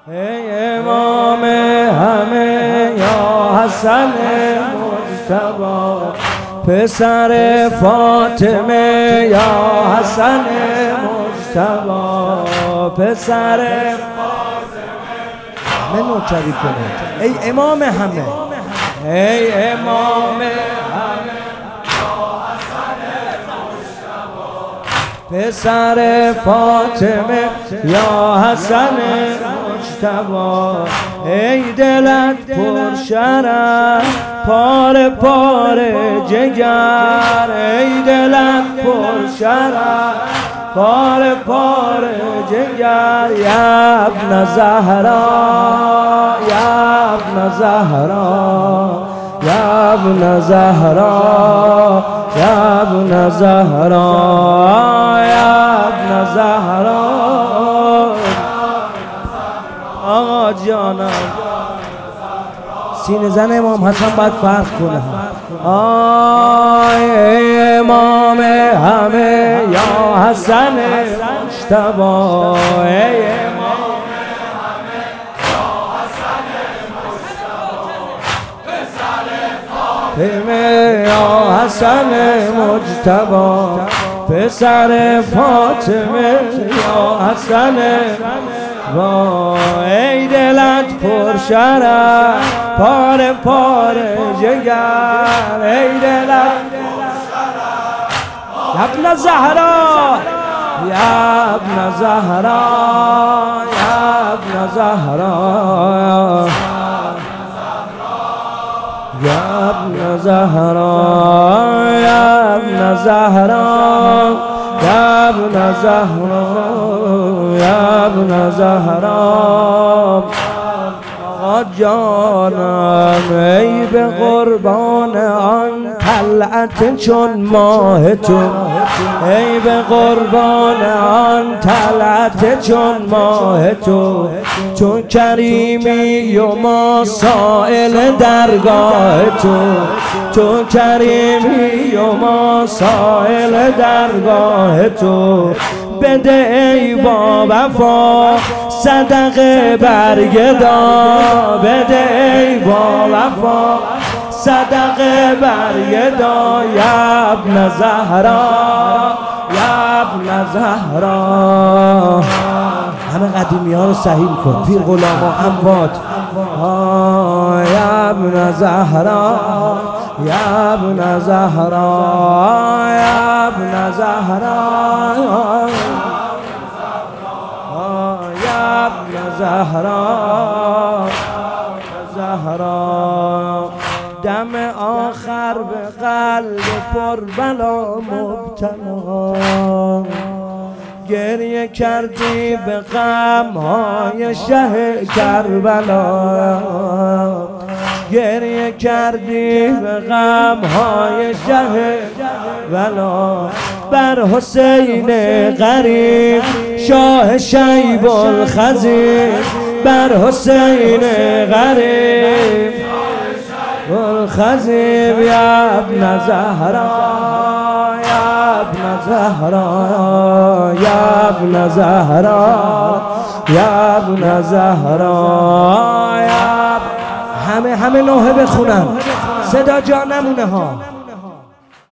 ای امام همه یا حسن مجتبی، پسر فاطمه یا حسن مجتبی، پسر فاطمه همه نوکری کنه. ای امام همه، ای امام همه یا حسن مجتبی، پسر فاطمه یا حسن مجتبی، ای دلت پر شرف پاره پاره جگر، ای دلت پر شرف پاره پاره جگر، یا ابن زهرا یا ابن زهرا یا ابن زهرا یا ابن زهرا یا ابن زهرا. آقا جانم سینه زن امام حسن باید فرق کنه. ای امام همه یا حسن مجتبی، ای امام همه یا حسن مجتبی، پسر فاطمه یا حسن مجتبی، پسر فاطمه یا حسن. ای دلت پر شرف پاره پاره جگر، ای دلت پر شرف یا ابن زهرا یا ابن زهرا یا ابن زهرا یا ابن زهرا یا ابن زهرا یا ابن زهرا یا ابن زهرا. آقا جانم ای به قربان آن طلعت چون ماه تو، ای به قربان آن طلعت چون ماه تو، چون کریمی و ما سائل درگاه تو، چون کریمی و ما سائل درگاه تو، بده ای با وفا صدقه برگدا، بده ای با وفا صدقه برگدا، یا ابن زهرا یا ابن زهرا. همه قدیمی ها رو صحیح کن، پیر غلاما اموات. یا ابن زهرا یا ابن زهرا یا ابن زهرا یا ابن زهرا زهرا. دم آخر به قلب پر بلا مبتلا، گریه کردی به غم‌های شه کربلا، گریه کردی به غم‌های شه کربلا، بر حسین غریب شاه شیب الخزیب، بر حسین غریب الخزیب، یا ابن زهرا یا ابن زهرا یا ابن زهرا یا ابن زهرا. همه نوحه بخونن، صدا جا نمونه ها.